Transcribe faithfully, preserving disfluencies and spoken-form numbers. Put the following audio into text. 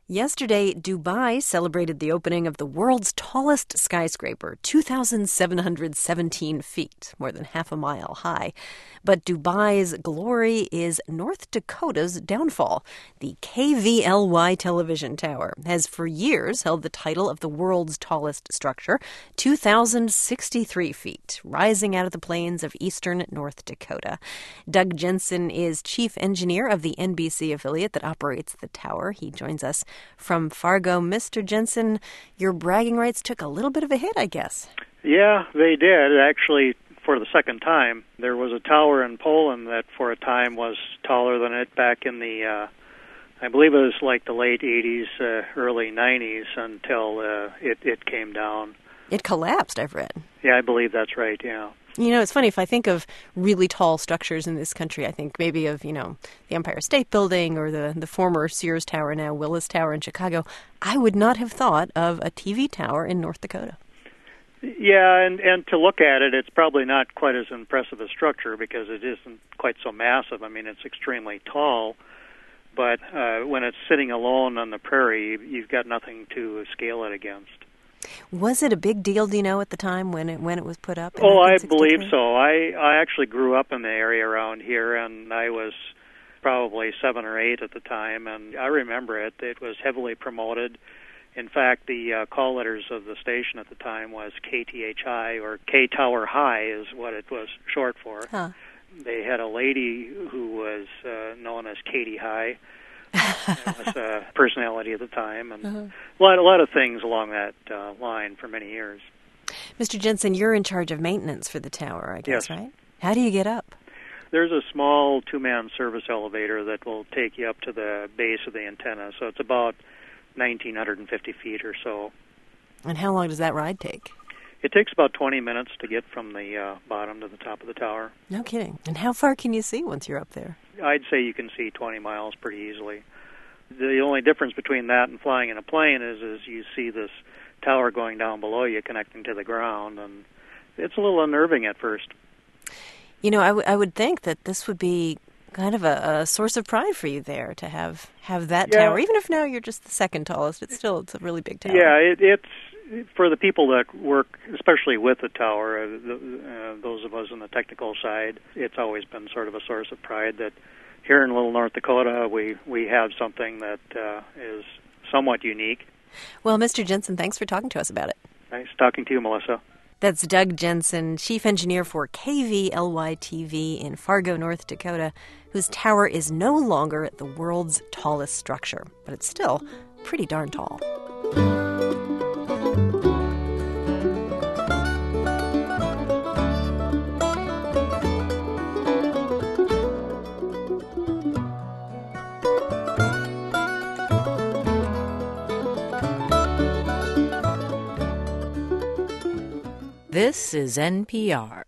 Yesterday, Dubai celebrated the opening of the world's tallest skyscraper, two thousand seven hundred seventeen feet, more than half a mile high. But Dubai's glory is North Dakota's downfall. The K V L Y television tower has for years held the title of the world's tallest structure, two thousand sixty-three feet, rising out of the plains of eastern North Dakota. Doug Jensen is chief engineer of the N B C affiliate that operates the tower. He joins us from Fargo. Mister Jensen, your bragging rights took a little bit of a hit, I guess. Yeah, they did. Actually, for the second time. There was a tower in Poland that for a time was taller than it back in the, uh, I believe it was like the late eighties, uh, early nineties until uh, it, it came down. It collapsed, I've read. Yeah, I believe that's right, yeah. You know, it's funny, if I think of really tall structures in this country, I think maybe of, you know, the Empire State Building or the, the former Sears Tower, now Willis Tower in Chicago. I would not have thought of a T V tower in North Dakota. Yeah, and, and to look at it, it's probably not quite as impressive a structure because it isn't quite so massive. I mean, it's extremely tall, but uh, when it's sitting alone on the prairie, you've got nothing to scale it against. Was it a big deal, do you know, at the time when it when it was put up? Oh, I believe so. I, I actually grew up in the area around here, and I was probably seven or eight at the time, and I remember it. It was heavily promoted. In fact, the uh, call letters of the station at the time was K T H I, or K Tower High is what it was short for. Huh. They had a lady who was uh, known as Katie High. It was a personality at the time, and uh-huh. a, lot, a lot of things along that uh, line for many years. Mister Jensen, you're in charge of maintenance for the tower, I guess, yes. right? How do you get up? There's a small two-man service elevator that will take you up to the base of the antenna, so it's about one thousand nine hundred fifty feet or so. And how long does that ride take? It takes about twenty minutes to get from the uh, bottom to the top of the tower. No kidding. And how far can you see once you're up there? I'd say you can see twenty miles pretty easily. The only difference between that and flying in a plane is, is you see this tower going down below you connecting to the ground, and it's a little unnerving at first. You know, I, w- I would think that this would be kind of a, a source of pride for you there to have, have that yeah. tower. Even if now you're just the second tallest, it's still it's a really big tower. Yeah, it, it's for the people that work, especially with the tower, uh, the, uh, those of us on the technical side, it's always been sort of a source of pride that here in Little North Dakota, we, we have something that uh, is somewhat unique. Well, Mister Jensen, thanks for talking to us about it. Nice talking to you, Melissa. That's Doug Jensen, chief engineer for K V L Y T V in Fargo, North Dakota, whose tower is no longer the world's tallest structure, but it's still pretty darn tall. This is N P R.